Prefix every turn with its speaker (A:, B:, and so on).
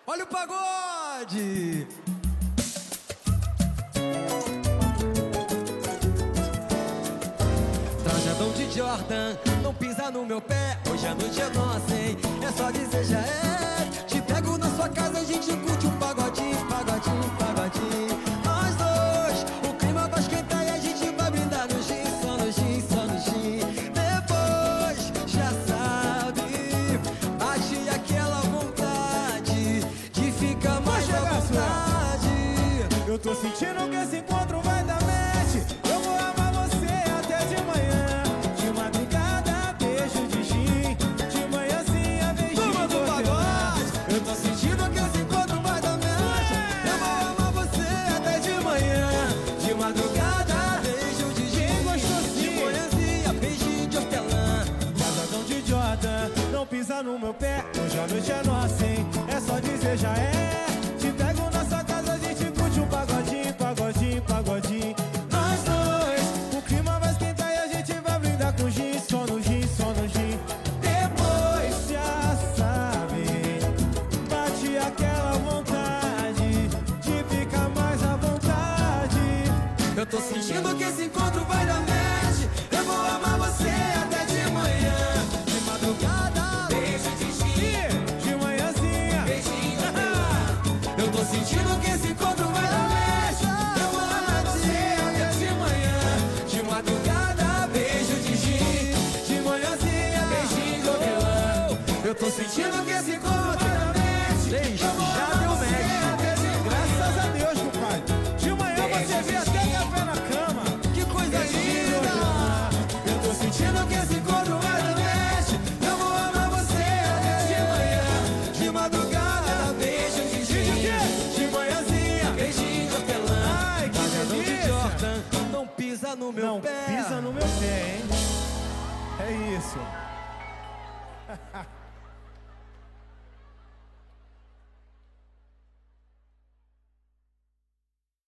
A: Olha o pagode! Trajadão de Jordan, não pisa no meu pé. Hoje à noite eu não sei, é só dizer já é. Te pego na sua casa, a gente curte um pagodinho, pagodinho, pagodinho. Nós dois, o clima vai esquentar e a gente vai brindar no gin, só no gin, só no gin. Depois, já sabe, bate aquela vontade de ficar mais à vontade.
B: Eu tô sentindo que esse encontro vai dar match. Eu vou amar você até de manhã. De madrugada, beijo de gin. De manhãzinha, beijinho do
A: pagode. Eu tô sentindo que esse encontro vai dar match. Eu vou amar você até de manhã. De madrugada, beijo de gin. De manhãzinha, beijinho de hortelã.
B: Casadão de Jordan, não pisa no meu pé. Hoje a noite é nossa, hein? É só dizer já é. Te pego na sua casa, a gente curte um pagodinho, pagodinho, pagodinho. Nós dois, o clima vai esquentar e a gente vai brindar com gin, só no gin, só no gin. Depois já sabe, bate aquela vontade de ficar mais à vontade.
A: Eu tô sentindo que esse encontro vai dar match. Eu vou amar você até de manhã. De madrugada, beijo de gin.
B: De manhãzinha,
A: beijinho. Eu tô sentindo que esse encontro vai dar match. Eu vou amar você até de manhã. De madrugada, beijo de gin. De manhãzinha, beijinho do vilão. Eu tô sentindo que esse encontro vai dar match.
B: Gente,
A: Eu vou
B: já
A: amar
B: deu
A: você
B: match.
A: até de manhã.
B: Graças a Deus, compadre. De manhã você vê até café na cama.
A: Que coisa linda! Eu tô sentindo que esse encontro vai dar match. Eu vou amar você até de manhã. De madrugada, beijo de gin. De manhãzinha, beijinho de hortelã.
B: Ai, que
A: Trajadão de
B: delícia.
A: Jordan, não pisa no meu
B: Não
A: pé.
B: pisa no meu pé, hein? É isso.